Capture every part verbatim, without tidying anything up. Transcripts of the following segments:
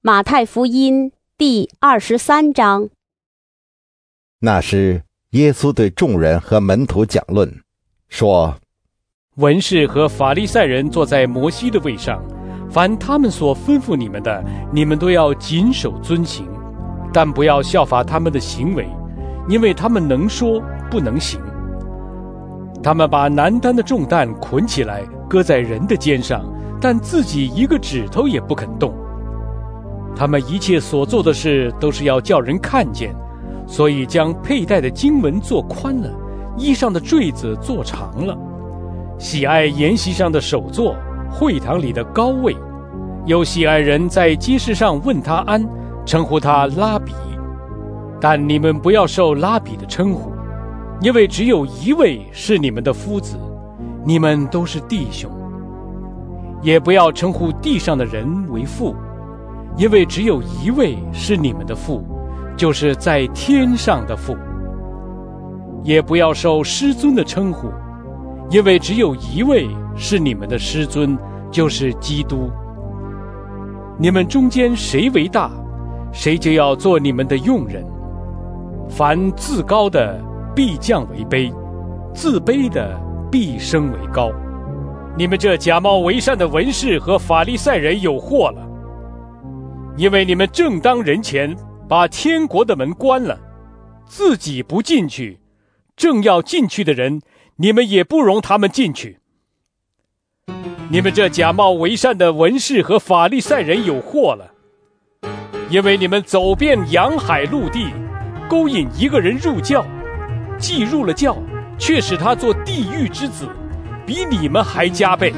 马太福音第二十三章。 那时，耶稣对众人和门徒讲论，说： 文士和法利赛人坐在摩西的位上，凡他们所吩咐你们的，你们都要谨守遵行，但不要效法他们的行为，因为他们能说不能行。他们把难担的重担捆起来，搁在人的肩上，但自己一个指头也不肯动。他们一切所做的事都是要叫人看见，所以将佩戴的经文做宽了，衣上的坠子做长了，喜爱筵席上的首座，会堂里的高位，有喜爱人在街市上问他安，称呼他拉比。但你们不要受拉比的称呼，因为只有一位是你们的夫子，你们都是弟兄。也不要称呼地上的人为父，因为只有一位是你们的父，就是在天上的父。也不要受师尊的称呼，因为只有一位是你们的师尊，就是基督。你们中间谁为大，谁就要做你们的用人。凡自高的必降为卑，自卑的必升为高。你们这假冒为善的文士和法利赛人有祸了，因为你们正当人前把天国的门关了，自己不进去，正要进去的人，你们也不容他们进去。你们这假冒为善的文士和法利赛人有祸了，因为你们走遍洋海陆地，勾引一个人入教，既入了教，却使他做地狱之子，比你们还加倍。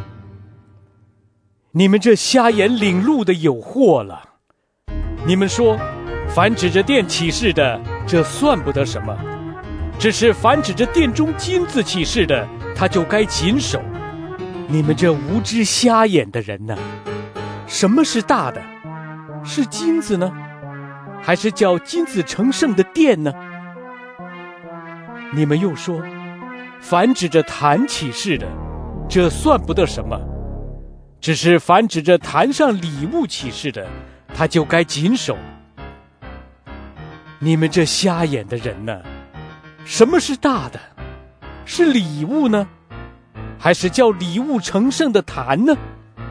你们这瞎眼领路的有祸了！你们说，凡指着殿起誓的，这算不得什么；只是凡指着殿中金子起誓的，他就该谨守。你们这无知瞎眼的人呢？什么是大的？是金子呢，还是叫金子成圣的殿呢？你们又说，凡指着坛起誓的，这算不得什么；只是凡指着坛上礼物起誓的，他就该谨守。你们这瞎眼的人呢？什么是大的？是礼物呢，还是叫礼物成圣的坛呢？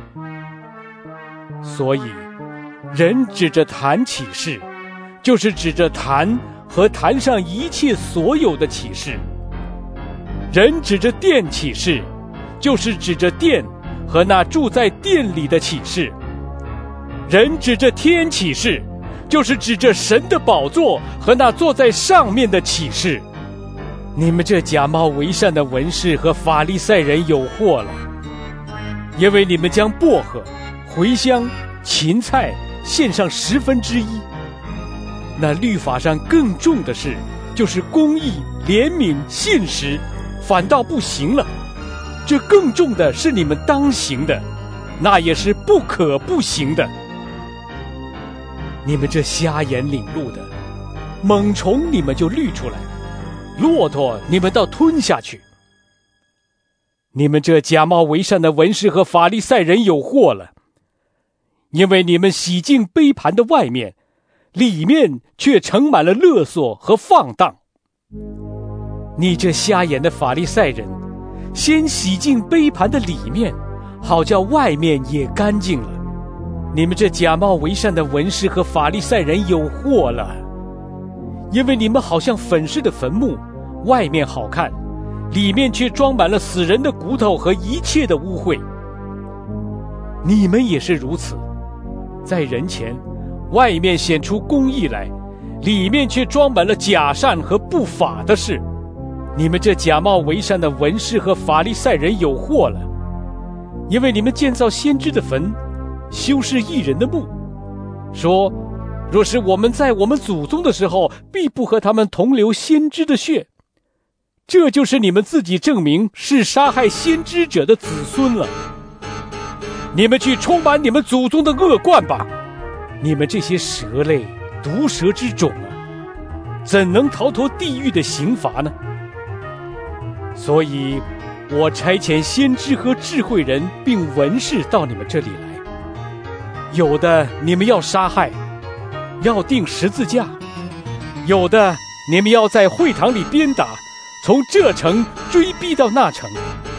所以，人指着坛起誓，就是指着坛和坛上一切所有的启示；人指着殿起誓，就是指着殿和那住在殿里的启示；人指着天起誓，就是指着神的宝座和那坐在上面的启示。你们这假冒为善的文士和法利赛人有祸了，因为你们将薄荷、茴香、芹菜献上十分之一，那律法上更重的事，就是公义、怜悯、信实，反倒不行了。这更重的是你们当行的，那也是不可不行的。你们这瞎眼领路的，猛虫你们就滤出来，骆驼你们倒吞下去。你们这假冒为善的文士和法利赛人有祸了，因为你们洗净杯盘的外面，里面却盛满了勒索和放荡。你这瞎眼的法利赛人，先洗净杯盘的里面，好叫外面也干净了。你们这假冒为善的文士和法利赛人有祸了，因为你们好像粉饰的坟墓，外面好看，里面却装满了死人的骨头和一切的污秽。你们也是如此，在人前外面显出公义来，里面却装满了假善和不法的事。你们这假冒为善的文士和法利赛人有祸了，因为你们建造先知的坟，修饰义人的墓，说若是我们在我们祖宗的时候，必不和他们同流先知的血。这就是你们自己证明是杀害先知者的子孙了。你们去充满你们祖宗的恶贯吧！你们这些蛇类、毒蛇之种啊，怎能逃脱地狱的刑罚呢？所以我差遣先知和智慧人并文士到你们这里来， 有的你们要杀害，要钉十字架；有的你们要在会堂里鞭打，从这城追逼到那城，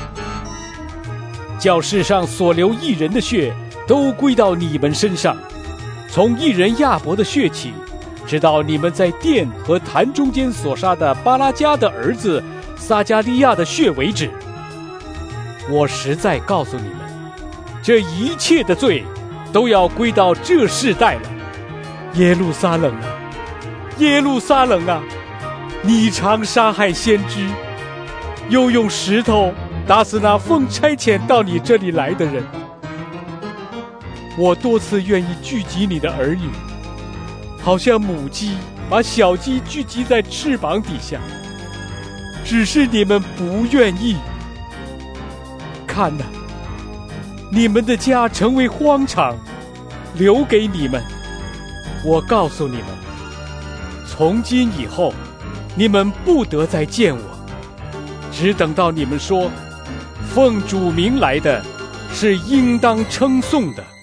叫世上所流一人的血都归到你们身上，从一人亚伯的血起，直到你们在殿和坛中间所杀的巴拉迦的儿子撒迦利亚的血为止。我实在告诉你们，这一切的罪都要归到这世代了。耶路撒冷啊，耶路撒冷啊，你常杀害先知，又用石头打死那奉差遣到你这里来的人。我多次愿意聚集你的儿女，好像母鸡把小鸡聚集在翅膀底下，只是你们不愿意。看哪，你们的家成为荒场，留给你们。我告诉你们，从今以后，你们不得再见我，只等到你们说，奉主名来的是应当称颂的。